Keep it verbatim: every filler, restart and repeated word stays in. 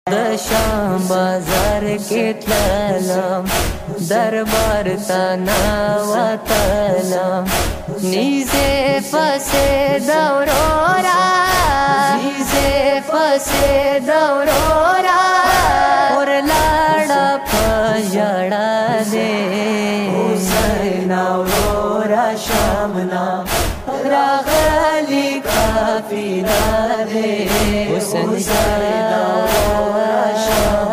د شام بازار کې تللم دربار ته نوتلم نیزه پسې د ورورا نیزه پسې د ورورا ورلاړه په ژړا دې حسین ورورا شامنا راغلی کافر دې حسین ورورا شامنا